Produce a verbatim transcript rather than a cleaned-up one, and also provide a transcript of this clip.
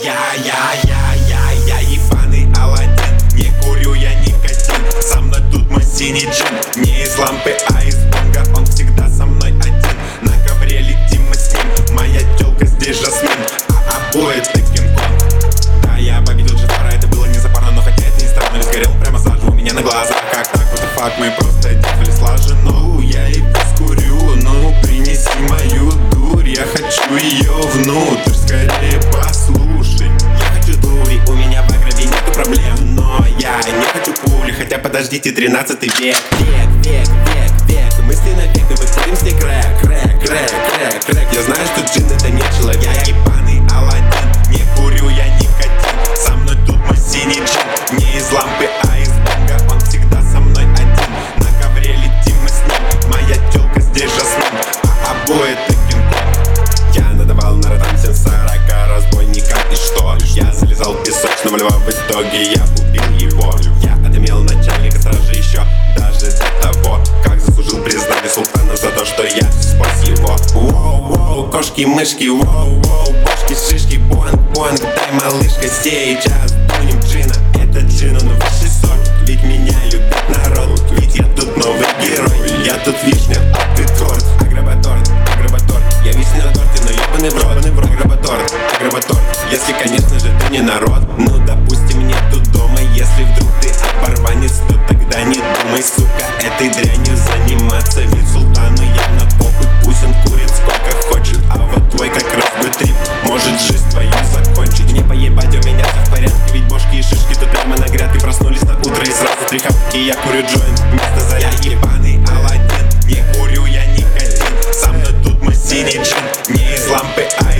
Я, я, я, я, я ебаный Аладдин. Не курю я никотин, со мной тут мой синий джин. Не из лампы, а из бонга, он всегда со мной один. На ковре летим мы с ним, моя тёлка здесь Жасмин, а обои ты Кинг-Конг. Да, я победил Джафара, это было не запарно, но хотя это не странно, ведь сгорел прямо заживо у меня на глазах. Как так, вот и факт, мы просто действовали слаженно. Я и курю, ну принеси мою дурь, я хочу ее внутрь, скорее послушай. Я хочу дури, у меня в агрове нету проблем, но я не хочу пули, хотя подождите, тринадцатый век. Век, век, век, век, мысли навек, и мы курим с ней крэк, крэк, крэк, крэк, крэк. Я знаю, что джин это не человек, я ебаный Аладдин. Не курю я никотин, со мной тут мой синий джин. Не из лампы, а из бонга, он всегда со мной один. На ковре летим мы с ним, моя тёлка здесь Жасмин, а обои ты Кинг-Конг. Я надавал на радамсе сорока разбойника, и что? Я залезал в песочного льва, в итоге я убил его. Я отымел начальника стражи еще даже до того, как заслужил признание султана за то, что я спас его. Воу-воу, кошки-мышки, воу-воу, бошки-шишки, бонг-бонг. Дай, малышка, сейчас дунем джина. Это джин, он высший сорт, ведь меня любит народ. Ведь я тут новый герой, я тут вишня, а ты торт. Агробаторт, агробаторт, я вишня на торте, но ебаный в рот, в рот. Агробаторт, агробаторт, если, конечно же, ты не народ. Ну, допустим, нету дома, если вдруг ты оборванец, то тогда не думай, сука, этой дрянью заниматься. Ведь султану явно похуй, пусть он курит сколько хочет, а вот твой как раз бы трип может жизнь твою закончить. Не поебать, у меня все в порядке, ведь бошки и шишки тут прямо на грядке. Проснулись на утро и сразу три хапки, я курю джойнт вместо зарядки. Я ебаный Аладдин, не курю я никотин, со мной тут мой синий джин. Не из лампы, а